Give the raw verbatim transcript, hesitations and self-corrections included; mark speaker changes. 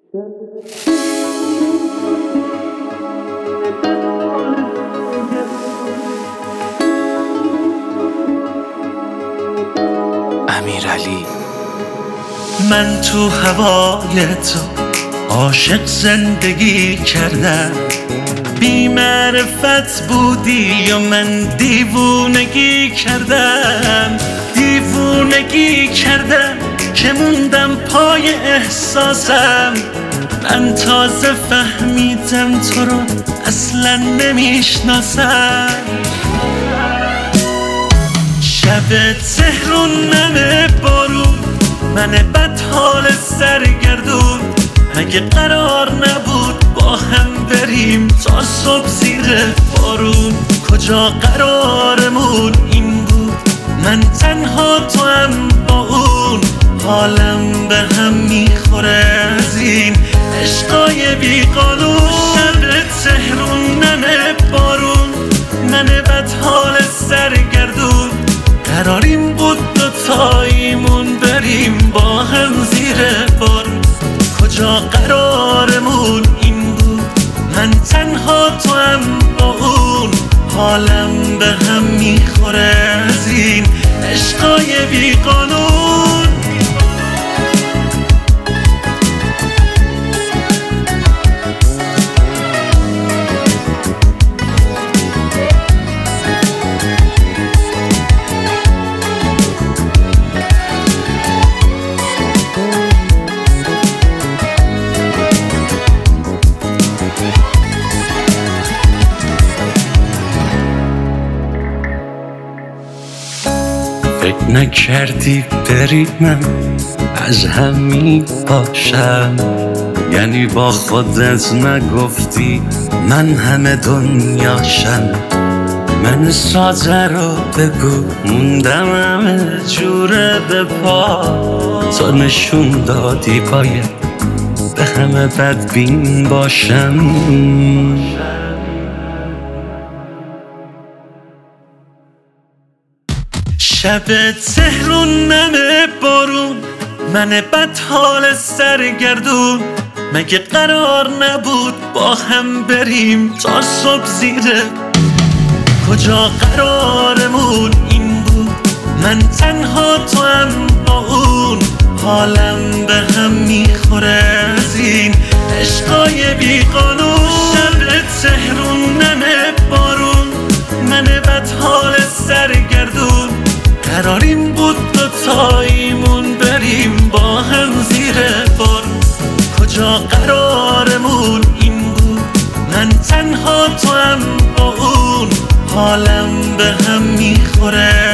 Speaker 1: امیرعلی. من تو هوای تو عاشق زندگی کردم، بی معرفت بودی و من دیوونگی کردم، دیوونگی کردم که موندم پای احساسم. من تازه فهمیدم تو رو اصلا نمیشناسم. شب تهرونم بارون، من بدحال سرگردون، مگه قرار نبود با هم بریم تا صبح زیر بارون؟ کجا قرارمون این بود، من تنها تو هم با اون، حالم به هم میخوره از این عشقای بی قانون. شب تهرونم بارون، من بدحال سرگردون، قراریم بود دوتاییمون بریم با هم زیر بارون. کجا قرارمون این بود، من تنها تو هم با اون، حالم به هم میخوره از این عشقای بی قانون. فکر نکردی بریم از همین باشم، یعنی با خودت نگفتی من همه دنیاشم. من ساده رو بگو موندم همه جوره به پا، تو نشون دادی باید به همه بدبین باشم. شب تهرونم بارون، من بدحال سرگردون، مگه قرار نبود با هم بریم تا صبح زیر؟ کجا قرارمون این بود، من تنها تو هم با اون، حالم به هم میخوره از این عشقای بی قانون. شب تهرونم بارون، من بدحال سرگردون، قراریم بود دوتاییمون بریم با هم زیر بارون. کجا قرارمون این بود، من تنها تو هم با اون، حالم به هم میخوره